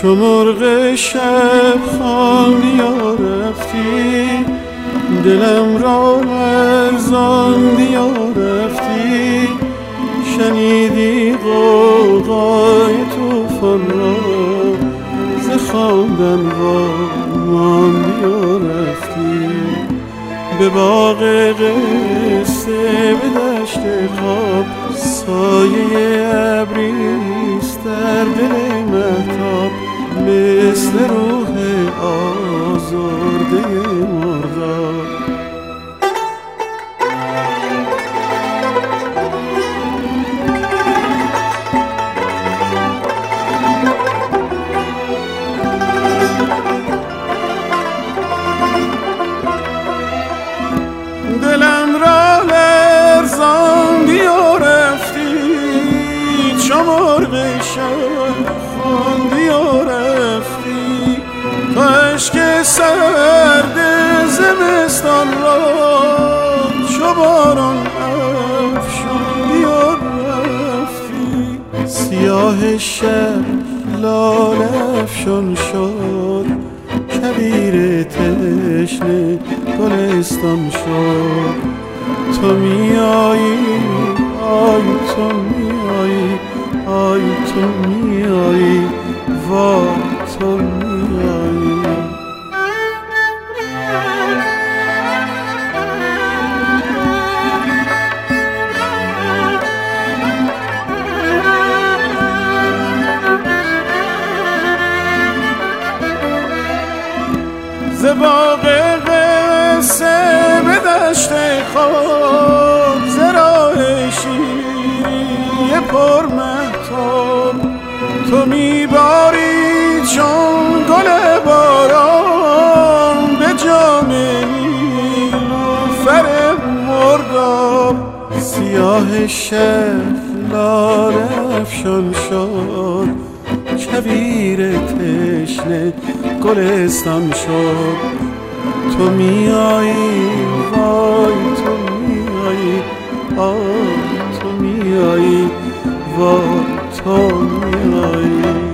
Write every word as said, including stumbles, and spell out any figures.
چو مرغ شب خواندی و رفتی، دلم را لرزاندی و رفتی. شنیدی غوغای طوفان را، ز خواندن وا ماندی و رفتی. به باغ قصه به دشت خواب، سایه ابریست در دل مهتاب. مثل روح آزرده مرداب. دلم را لرزاندی و رفتی، چو مرغ شب خواندی و رفتی. تو اشک سرد زمستان را، چو باران افشاندی و رفتی. سیاه شب لاله افشان شد، کویر تشنه گلستان شد. تو میایی، آی تو میایی، آی تو میایی، وای تو میایی. ز باغ قصه به دشت خواب، ز راه شیری پر مهتاب. تو میباری چون گل باران، به جام نیلوفر مرداب. سیاه شب لاله افشان شد، کویر تشنه گلستان شد. تو میایی، وای تو میایی، آی تو میایی، وای تو میایی.